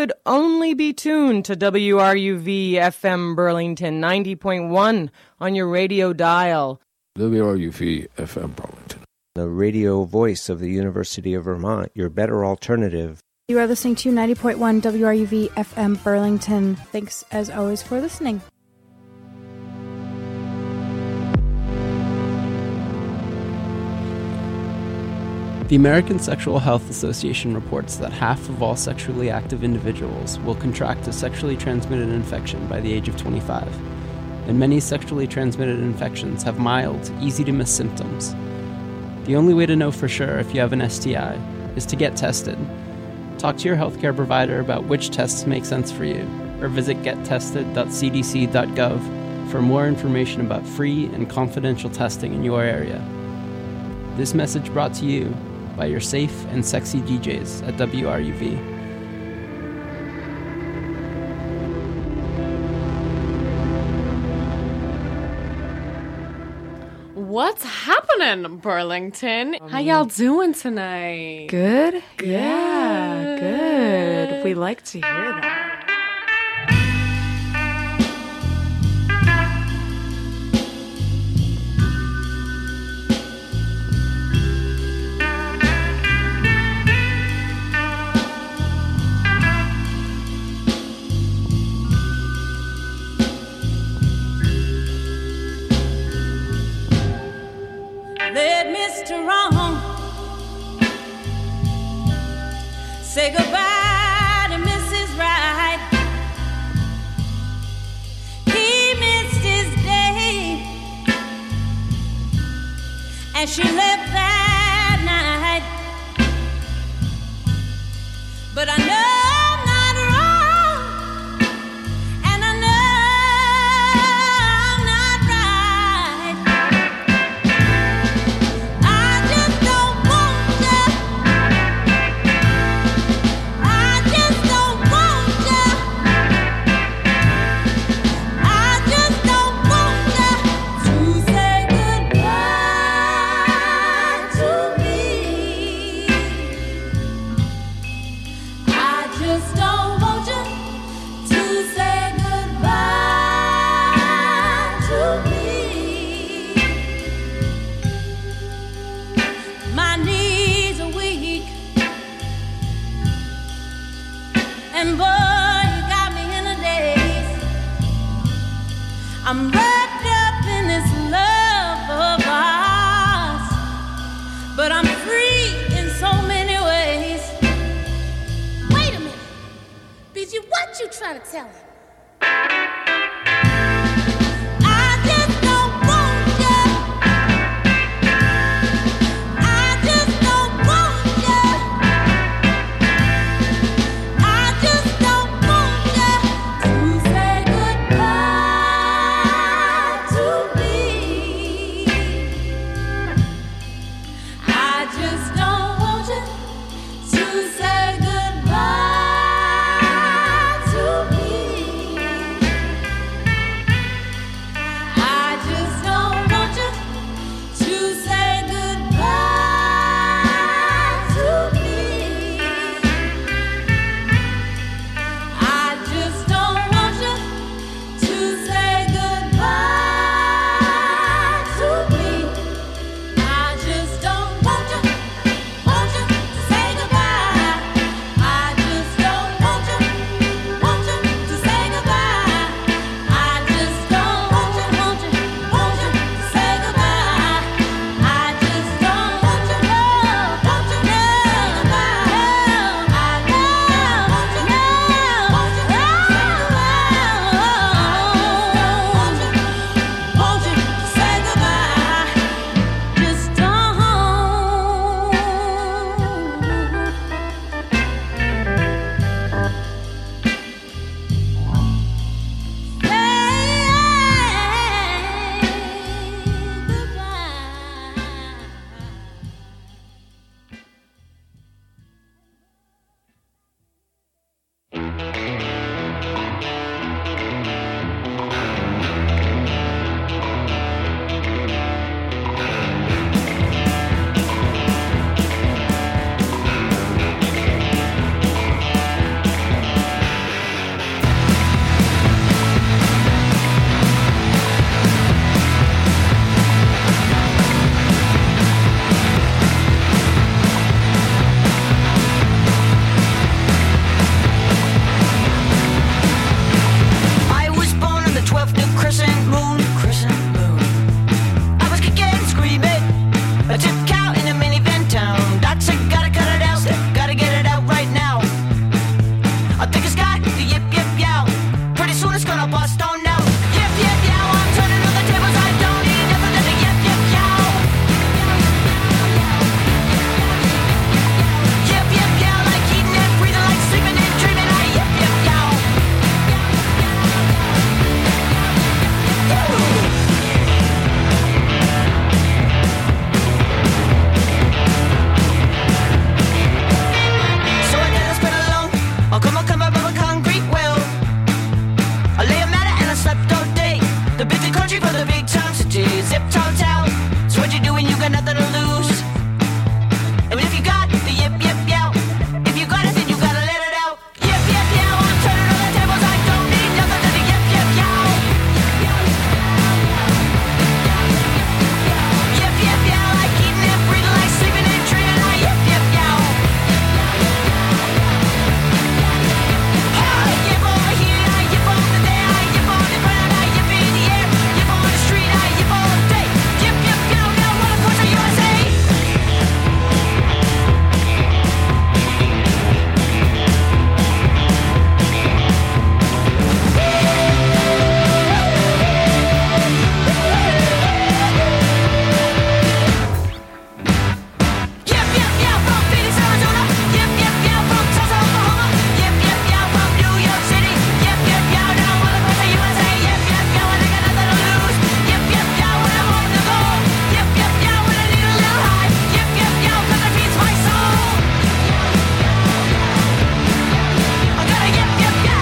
should only be tuned to WRUV FM Burlington 90.1 on your radio dial. WRUV FM Burlington. The radio voice of the University of Vermont, your better alternative. You are listening to 90.1 WRUV FM Burlington. Thanks, as always, for listening. The American Sexual Health Association reports that half of all sexually active individuals will contract a sexually transmitted infection by the age of 25, and many sexually transmitted infections have mild, easy-to-miss symptoms. The only way to know for sure if you have an STI is to get tested. Talk to your healthcare provider about which tests make sense for you, or visit gettested.cdc.gov for more information about free and confidential testing in your area. This message brought to you by your safe and sexy DJs at WRUV. What's happening, Burlington? How y'all doing tonight? Good? Yeah, good. We like to hear that. Say goodbye to Mrs. Wright. He missed his day, and she left that night. But I know I'm not wrong, and I know I'm not right. I just don't want you. And boy, you got me in a daze. I'm wrapped up in this love of ours, but I'm free in so many ways. Wait a minute, BG, what you trying to tell him? To say goodbye to me. Reaching for the big time city, zip town town. So what you doing? You got nothing to lose. And if you got the yip yip yow, if you got it, then you gotta let it out. Yip yip yow, I'm turning on the tables. I don't need nothing to the yip yip yow. Yip yip yow, like eating and breathing, like sleeping and dreaming. I yip yip yow. I yip over here, I yip over there, I yip on the ground, I yip in the air, yip on the street, I yip all day. Yip yip yow, now what a push are USA. Yip yip yow from Phoenix, Arizona. Yip yip yow from Tulsa, Oklahoma. Yip yip yow from New York City. Yip yip yow, now what a push are USA. Yip yip yow, and I got nothing to lose. Yip yip yow, when I'm on the go. Yip yip yow, when I need a little high. Yip yip yow, 'cause it feeds my soul. I gotta yip yip yow.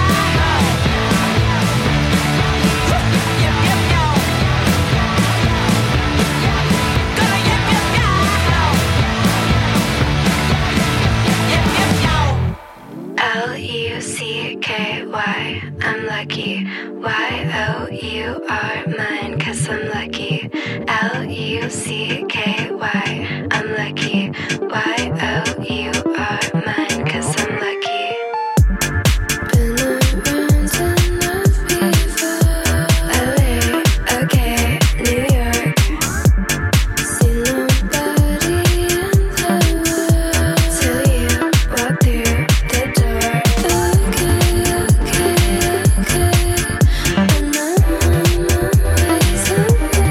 Yip yip yow. Gotta yip yip yow. Yip yip yow. Lucky, I'm lucky. Y-O-U-R, mine, 'cause I'm lucky. Lucky, I'm lucky. Y-O-U-R, mine, 'cause I'm lucky. Been around enough before. LA, okay, New York. See nobody in the world till you walk through the door. Okay. And I'm on my ways away.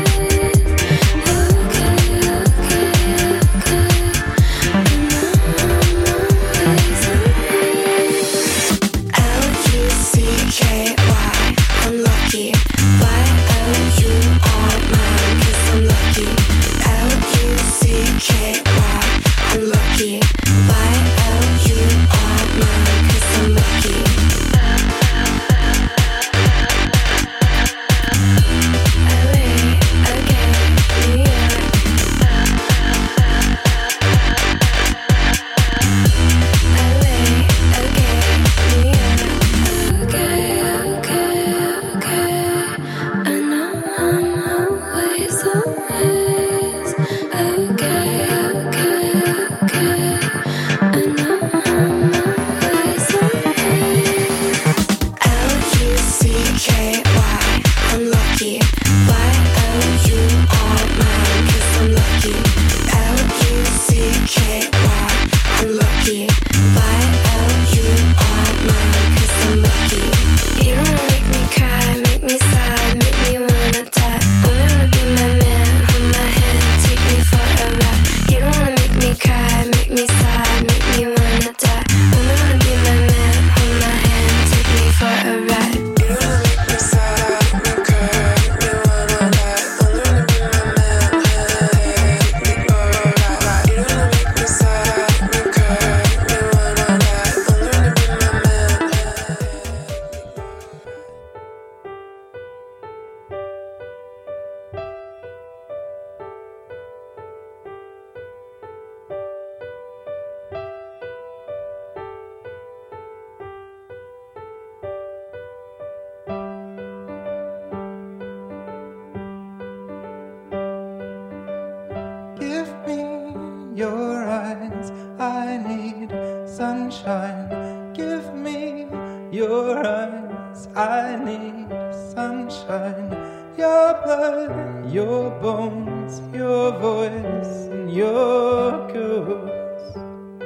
sunshine. Give me your eyes. I need sunshine. Your blood, your bones, your voice, and your kiss.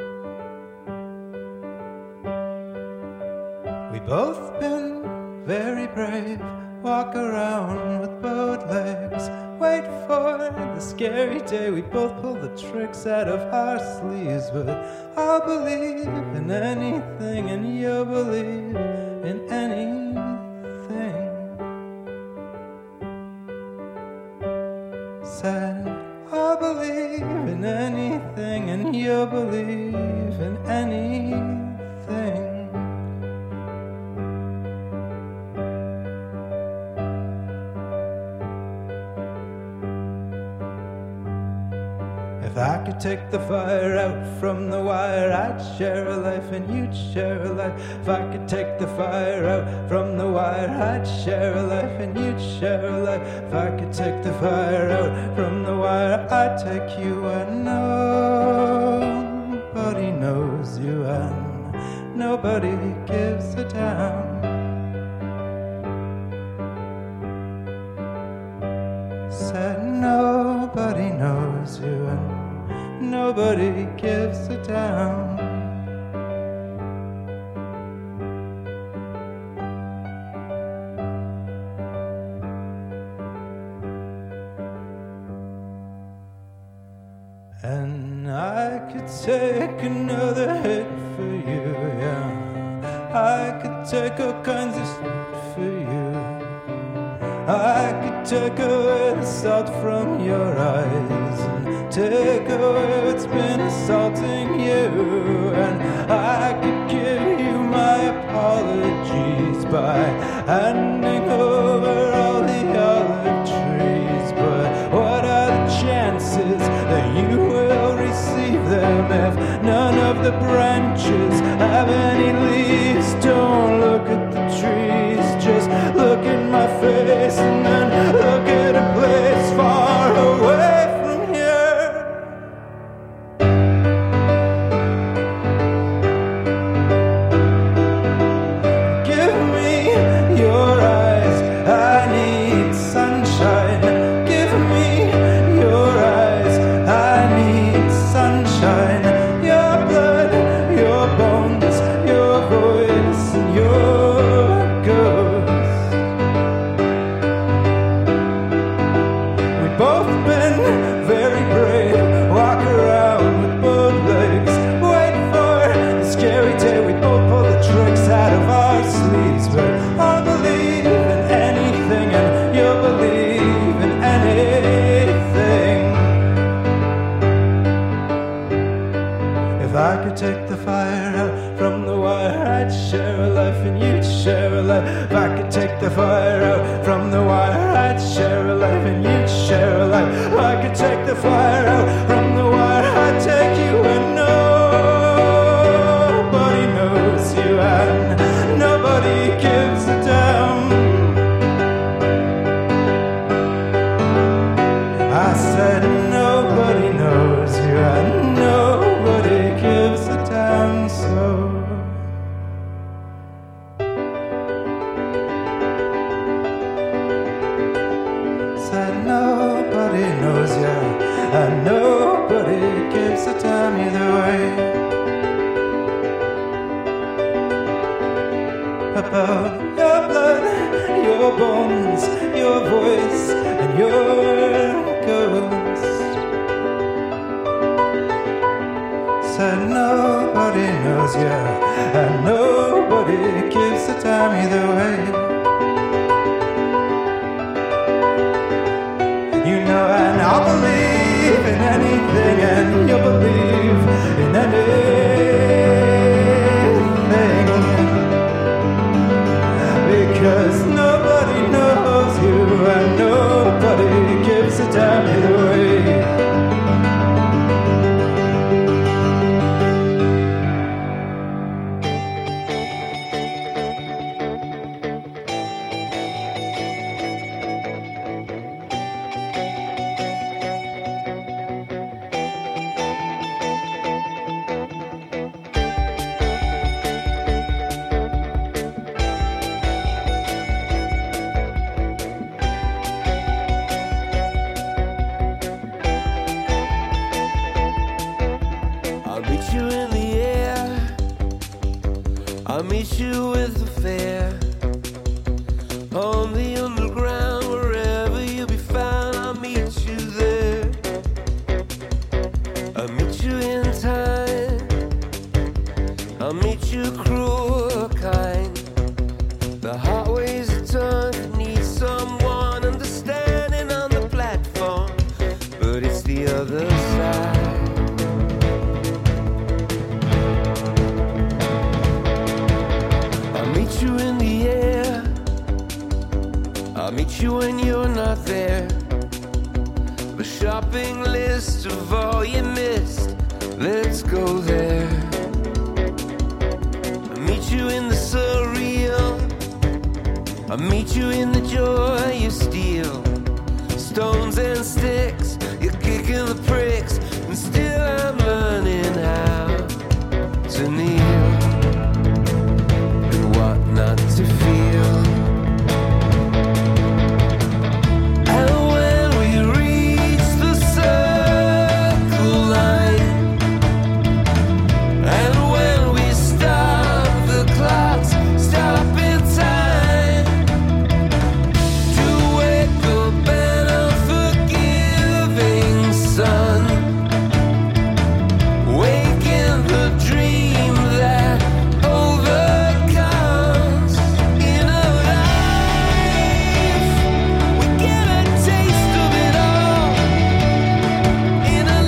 We both been very brave. Walk around with both legs. Wait for the scary day. We both pull the tricks out of our sleeves. But I'll believe in anything, and you'll believe in anything. Said I'll believe in anything, and you'll believe in anything. I could take the fire out from the wire, I'd share a life and you'd share a life. If I could take the fire out from the wire, I'd share a life and you'd share a life. If I could take the fire out from the wire, I'd take you and nobody knows you and nobody gives a damn. Said nobody knows you and nobody gives a damn. And I could take another hit for you, yeah. I could take all kinds of shit for you. I could take away the salt from your eyes and take away what's been assaulting you. And I could give you my apologies by handing over all the olive trees. But what are the chances that you will receive them if none of the branches have any leaves? Don't look at the trees, just look in my face and then look at a place far away from here. Give me your eyes, I need sunshine. Give me your eyes, I need sunshine. Your blood, your bones, your voice and your ghost. We've both been very brave, walk around with both legs, wait for the scary day we both pull the tricks out of our sleeves. But I'll believe in anything and you'll believe in anything. If I could take the fire out from the wire, I'd share a life and you'd share a life. If I could take the fire out from the wire, I'd share a life and you'd share a life. If I could take the fire out from the wire, I'd take you and nobody knows you and nobody gives a damn. I said nobody knows you and nobody gives a damn. So said nobody knows you and nobody gives a damn either way. About your blood, your bones, your voice and your ghost. Said nobody knows you and nobody gives a damn either way. You know, and I'll believe in anything and you'll believe in anything. Because nobody knows you and nobody gives a damn either way. I'll meet you in the air, I'll meet you with the fair, on the underground, wherever you'll be found, I'll meet you there. I'll meet you in time, I'll meet you cruel or kind. The hot ways of time need someone understanding on the platform, but it's the other side. You in the air, I'll meet you when you're not there. the shopping list of all you missed. Let's go there. I'll meet you in the surreal. I'll meet you in the joy you steal. Stones and sticks, you're kicking the pricks, and still I'm learning how to kneel and what not to feel. And when we reach the circle line, and when we stop the clocks, stop in time to wake up an unforgiving sun, waking the dream that overcomes. In a life, we get a taste of it all. In a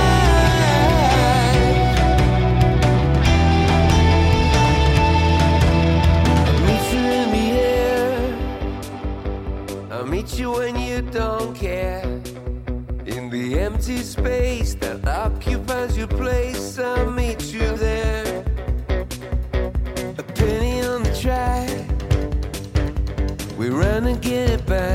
life, I'll meet you in the air. I'll meet you when you don't care. In the empty space that occupies your place, I'll meet you there. A penny on the track, we run and get it back.